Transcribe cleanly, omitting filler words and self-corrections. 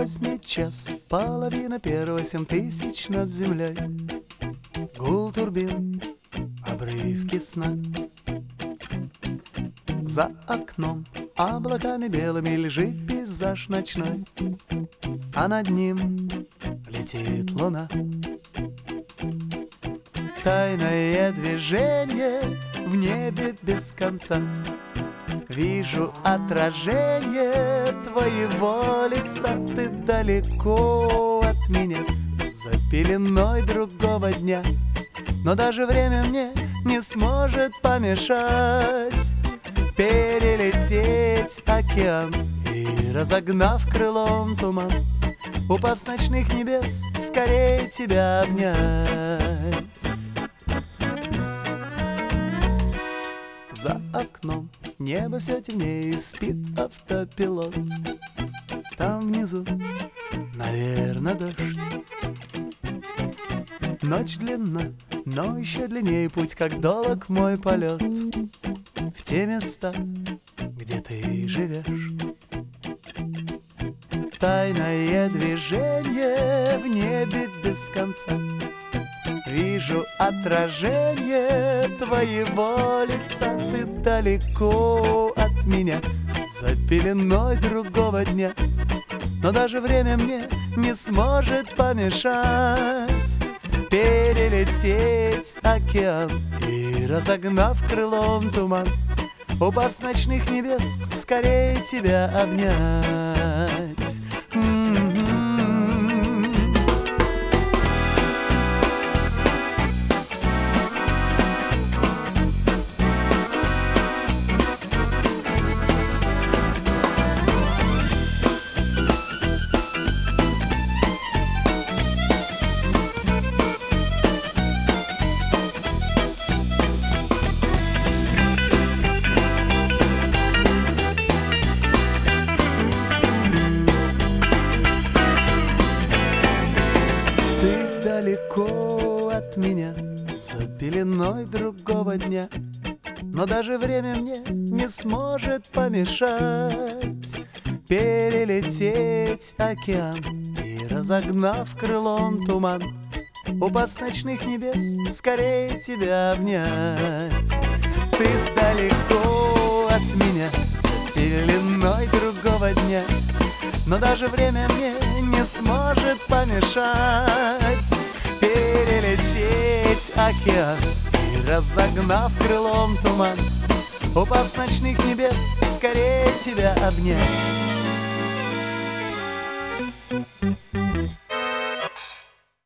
поздний час, половина первого, 7000 над землей. Гул турбин, обрывки сна. За окном облаками белыми лежит пейзаж ночной, а над ним летит луна. Тайное движение в небе без конца. Вижу отражение твоего лица. Ты далеко от меня, за пеленой другого дня, но даже время мне не сможет помешать перелететь океан и, разогнав крылом туман, упав с ночных небес, скорее тебя обнять. За окном небо все темнее, и спит автопилот. Там внизу, наверное, дождь. Ночь длинна, но еще длиннее путь, как долг мой полет в те места, где ты живешь. Тайное движение в небе без конца. Вижу отражение твоего лица. Ты далеко от меня, за пеленой другого дня, но даже время мне не сможет помешать перелететь океан и, разогнав крылом туман, упав с ночных небес, скорее тебя обнять. Далеко от меня, за пеленой другого дня, но даже время мне не сможет помешать перелететь океан и, разогнав крылом туман, упав с ночных небес, скорее тебя обнять. Ты далеко от меня, за пеленой другого дня, но даже время мне не сможет помешать перелететь океан и, разогнав крылом туман, упав с ночных небес, скорее тебя обнять.